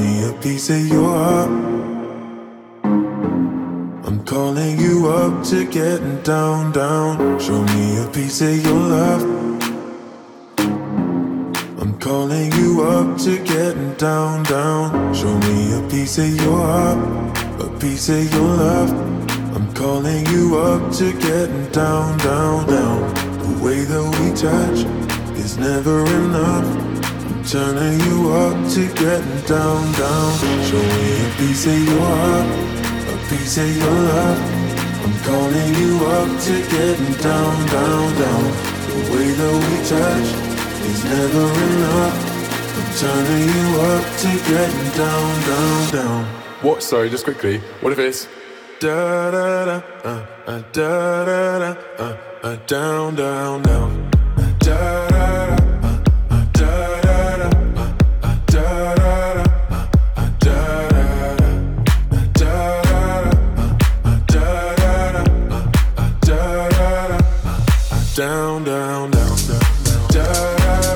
me a piece of your heart. I'm calling you up to getting down, down. Show me a piece of your love. I'm calling you up to getting down, down. Show me a piece of your heart, a piece of your love. I'm calling you up to getting down, down, down. The way that we touch is never enough. I'm turning you up to getting down, down. Show me a piece of your heart, a piece of your love. I'm calling you up to getting down, down, down. The way that we touch is never enough. I'm turning you up to getting down, down, down. What? Sorry, just quickly. What if it's da da da da da da down, down, down. Da da da down, down, down, down.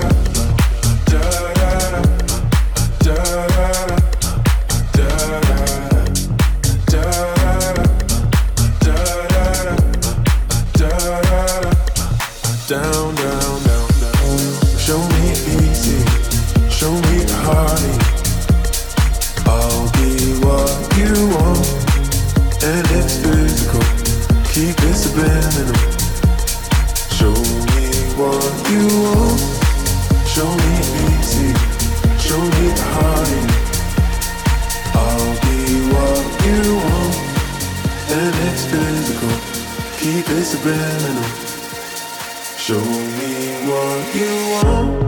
Down, down, down, down. Show me easy, show me hearty. I'll be what you want, and it's physical. Keep it subliminal. Show me what you want. Show me easy, show me hearty. I'll be what you want, and it's physical. Keep it subliminal. Show me what you want.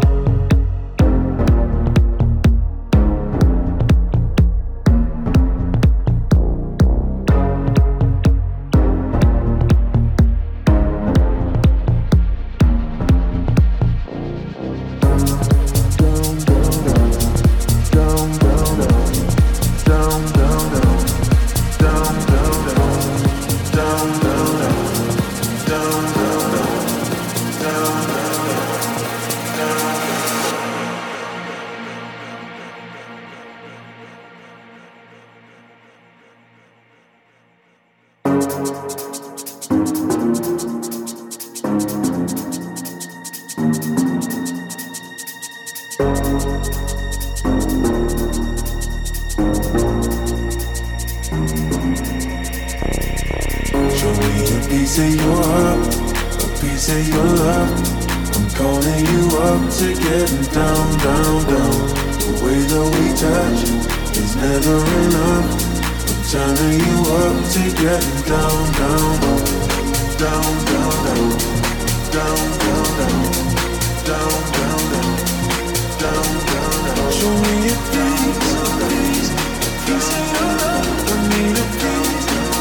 Show me a piece of your heart, a piece of your love. I'm calling you up to getting down, down, down. The way that we touch is never enough. I'm turning you up to getting down, down, down, down, down, down, down, down, down, down, down, down, down, down. Show me a piece, piece of your love. I need a piece.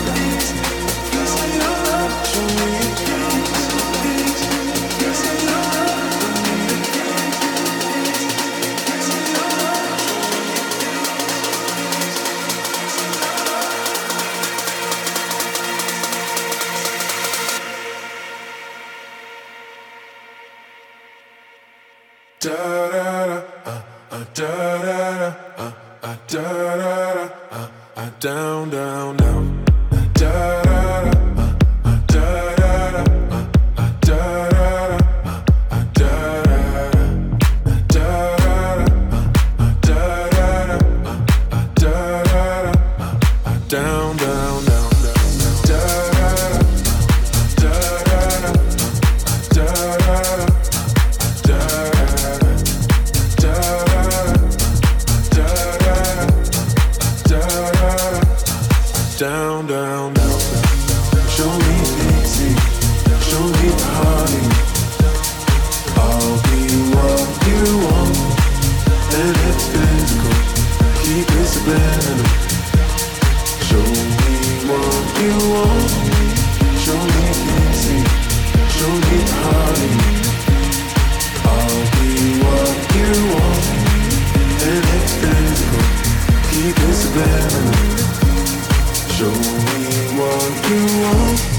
Show me a piece of your love. I need a piece of your love. Da da da da da da da down, down, down. Da da da. Down, down, down, down, down, down. Show me easy, show me hearty. I'll be what you want, and it's physical. Keep it subliminal. Show me what you want. Show me easy, show me hearty. I'll be what you want, and it's physical. Keep it subliminal. Show me what you want.